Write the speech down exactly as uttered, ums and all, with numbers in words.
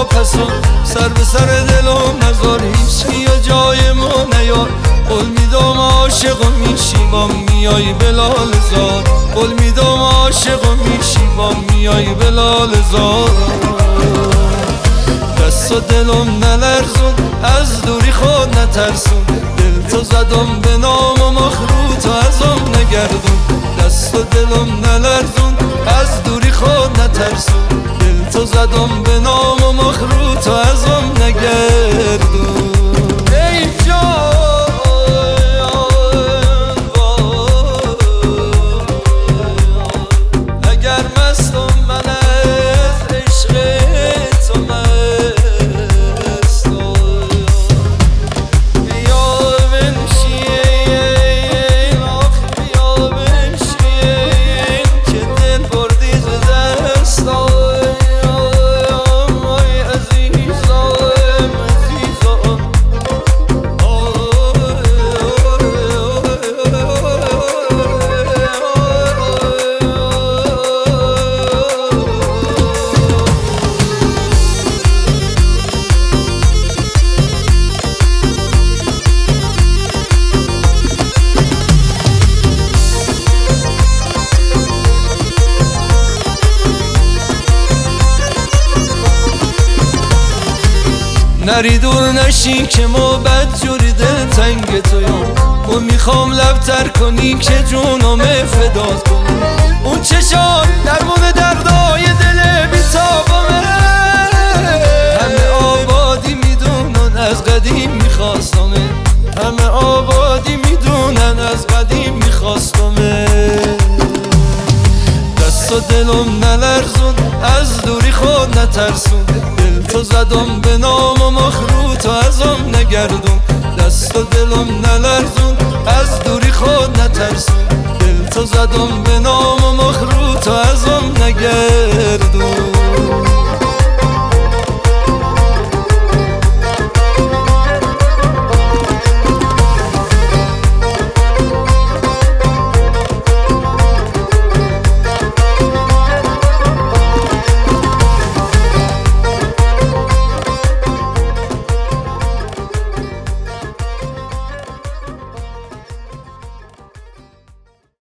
پسو سر به سر دلم نذار، هیچکی یا جای ما نیار. قول میدم عاشق و میشی با میای بلال زار، قول میدم عاشق و میشی با میای بلال زار. دست و دلم نلرزون، از دوری خود نترسون، دل تو زدم به نام و مخروط و ازم نگردون. دست و دلم نلرزون، از دوری خود نترسون، دل تو زدم به نام و مخروط و ازم نگردون. ای جان اگر مستم من از عشق تو مستم، بیا بنشین آخ بیا بنشین که دل بردی ز دستم. ای عزیزم عزیزم نری دور نشی که ما بدجوری دل تنگ تویم. و میخوام لبتر کنی که جونم فدات کنم. اون چشات درمون دردای دل بیتابمه، همه آبادی میدونن از قدیم میخواستمه، همه آبادی میدونن از قدیم میخواستمه. دست و دلم نلرزون، از دوری خود نترسون، دل تو زدم به نام و مخروط و ازم نگردون. دست و دلم نلرزون، از دوری خود نترسون، دل تو زدم به نام و مخروط و ازم نگردون.